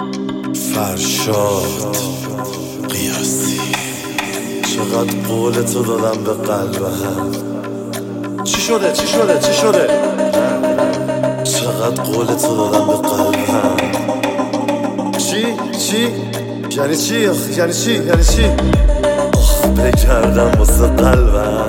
فرشاد قیاسی. چقدر قول تو دادم به قلب هم. چی شده؟ چقدر قول تو دادم به قلب هم. چی؟ یعنی چی؟ آخ بگردم واسه قلبم.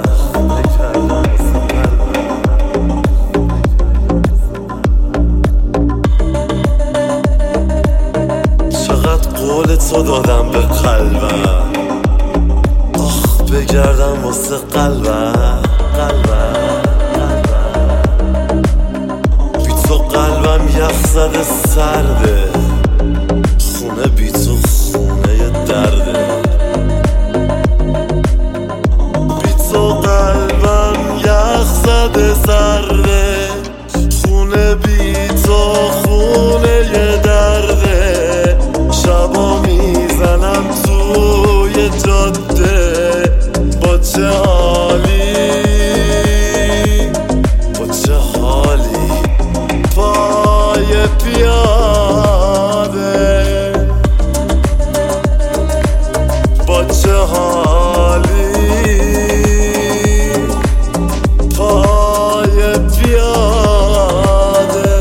چقدر قول تو دادم به قلبم. آخ بگردم واسه قلبم. بی تو قلبم یخ زده سرده. خونه بی تو خونه درده. بی تو قلبم یخ زده سرده. خونه بی تو خونه درده. شبا میزنم توی جاده با چه حالی پای پیاده. با چه حالی پای پیاده.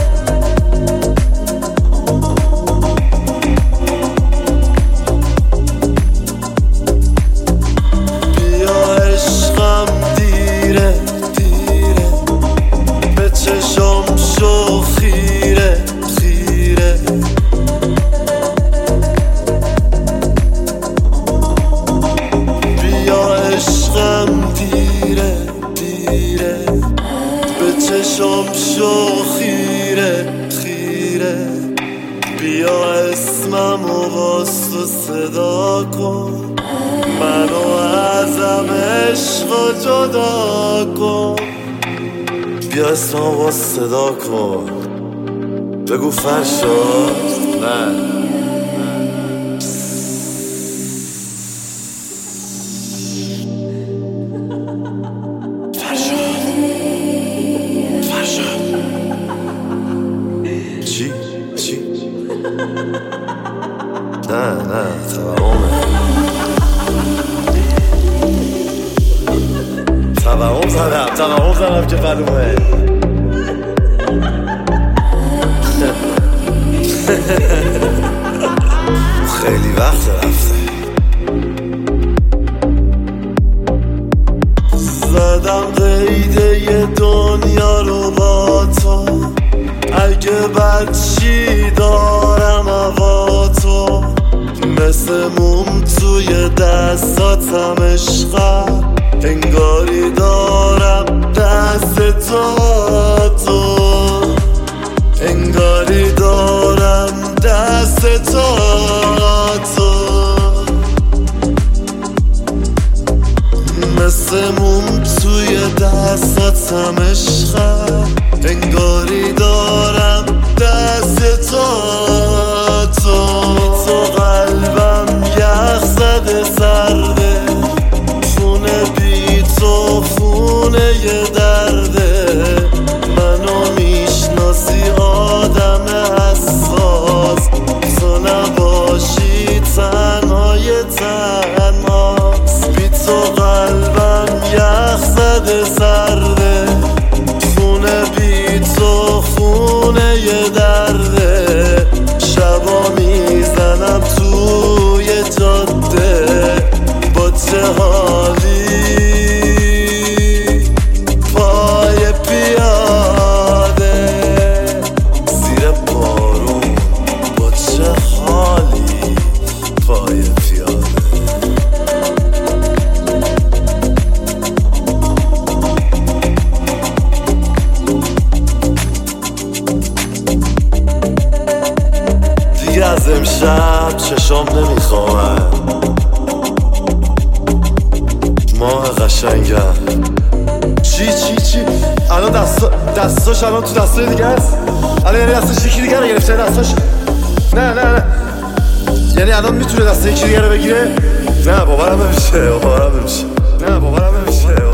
بیا عشقم دیره به چشم شو خیره. بیا عشقم دیره به چشم شو خیره. بیا اسممو باز تو صدا کن. منو ازم عشق جدا کن. بیا اسممو باز صدا کن. بگو فرشاد. نه فرشاد چی؟ نه توهم زدم که معلومه. خیلی وقت رفته. زدم قیده ی دنیا رو با تو. اگه بچی دارم هوا تو. مثل موم توی دستاتم عشقم. انگاری دارم دست تو. انگاری دارم دست تو. مثل موم توی دستاتم عشقم. انگاری دارم دست تو. قلبم یخ زده سرده. خونه بی تو خونه ی درده. منو میشناسی آدم حساس. تو نباشی تنهای تنهاست. بی تو قلبم یخ زده سرده. خونه بی تو خونه ی درده. شبا میزنم توی جاده با چه حالی پای پیاده. زیر بارون با چه حالی پای پیاده. دیگه از امشب چشام نمیخوامن. ماه قشنگم. چی الان دستاش الان تو دستای دیگه است. الان یعنی دستاش یکی دیگه رو گرفته. دستاش نه یعنی الان میتونه دست یکی دیگه رو بگیره. نه باورم نمیشه.